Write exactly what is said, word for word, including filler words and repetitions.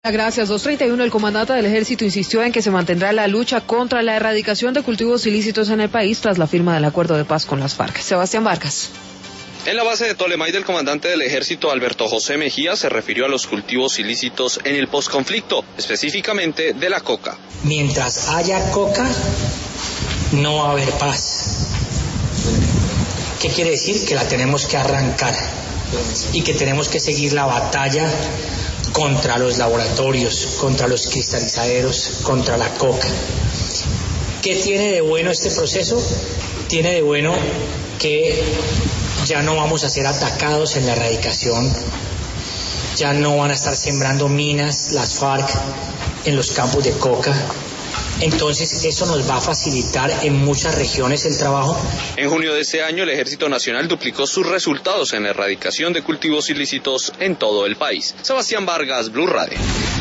Gracias. dos treinta y uno, el comandante del ejército insistió en que se mantendrá la lucha contra la erradicación de cultivos ilícitos en el país tras la firma del acuerdo de paz con las FARC. Sebastián Vargas. En la base de Tolemay, el comandante del ejército Alberto José Mejía se refirió a los cultivos ilícitos en el posconflicto, específicamente de la coca. Mientras haya coca, no va a haber paz. ¿Qué quiere decir? Que la tenemos que arrancar y que tenemos que seguir la batalla contra los laboratorios, contra los cristalizaderos, contra la coca. ¿Qué tiene de bueno este proceso? Tiene de bueno que ya no vamos a ser atacados en la erradicación, ya no van a estar sembrando minas las FARC en los campos de coca. Entonces eso nos va a facilitar en muchas regiones el trabajo. En junio de ese año el Ejército Nacional duplicó sus resultados en la erradicación de cultivos ilícitos en todo el país. Sebastián Vargas, Blue Radio.